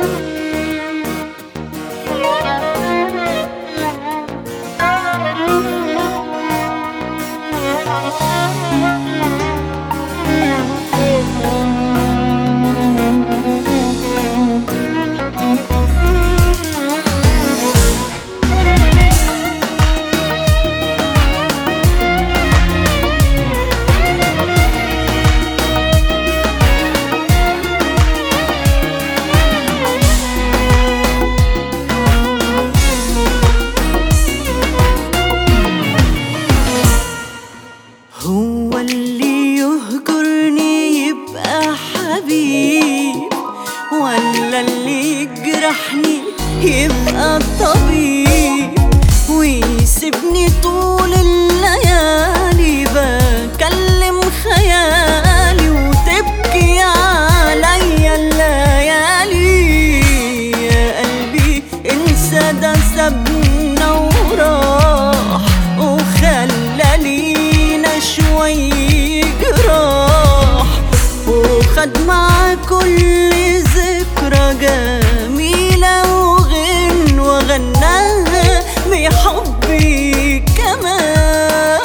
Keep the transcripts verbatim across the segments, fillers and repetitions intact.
هو اللي يهجرني يبقى حبيب، ولا اللي يجرحني يبقى طبيب، ويسيبني طول الليالي بكلم خيالي وتبكي عليا الليالي. يا قلبي انسى ده سابنا وراح وخلى لينا شوي جراح، وخد مع كل ذكرى جميلة وغن وغناها بحبي كمان.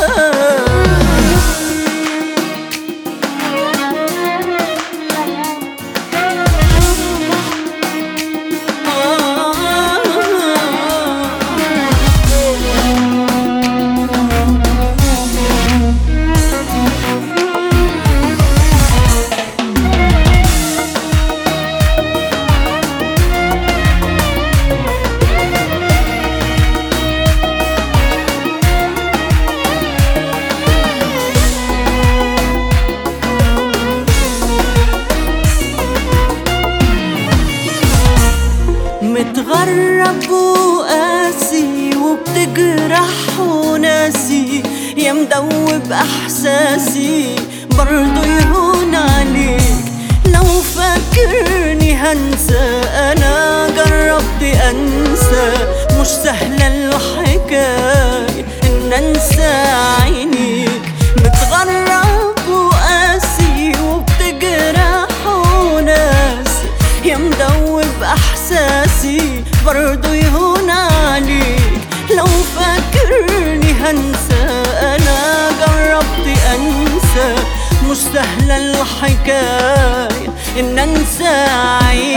متغرب وقاسي وبتجرح وناسي، يا مدوب احساسي برضو يهون عليك. لو فاكرني هنسى انا جربت انسى، مش سهلة الحكاية ان انسى عينيك. متغرب وقاسي وبتجرح وناسي، يا مدوب احساسي برضو يهون عليك. لو فاكرني هنسى انا جربت انسى، مش سهلة الحكاية ان انسى عينيك.